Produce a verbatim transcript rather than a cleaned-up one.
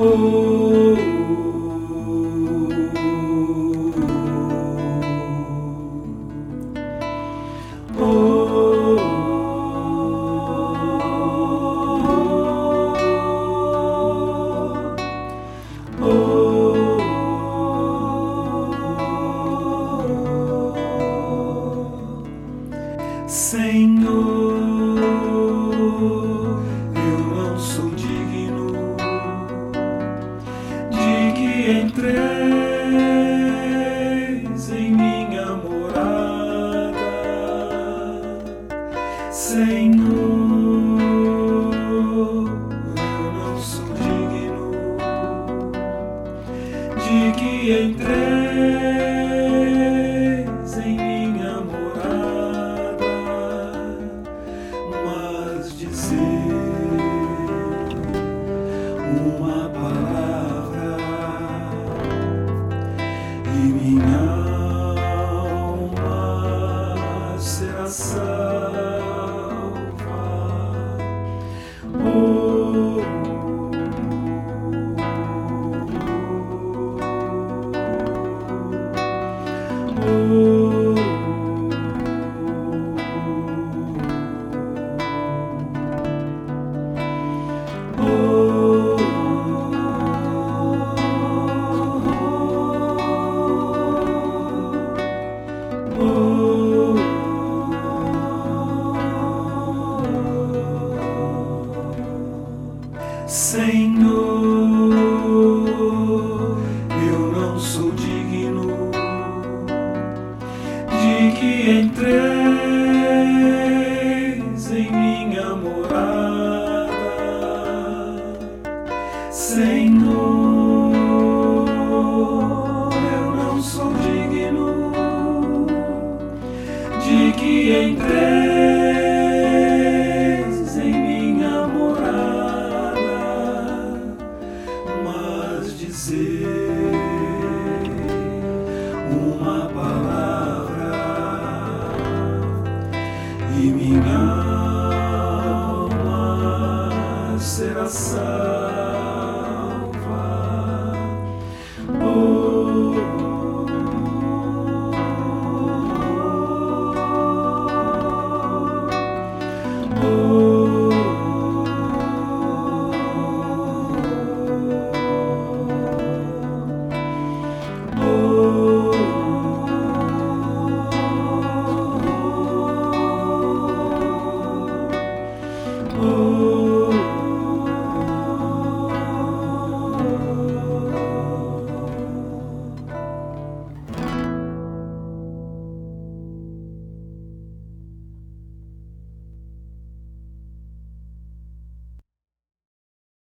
Oh, oh, oh, oh, Senhor, eu não sou digno de que entreis em minha morada, Senhor, eu não sou digno de que entreis em minha morada, mas dizer uma palavra e minha alma será salva. Oh, oh, Senhor, eu não sou digno de que entreis em minha morada, Senhor, eu não sou digno de que entreis em minha morada, mas dizer uma palavra e minha alma será salva.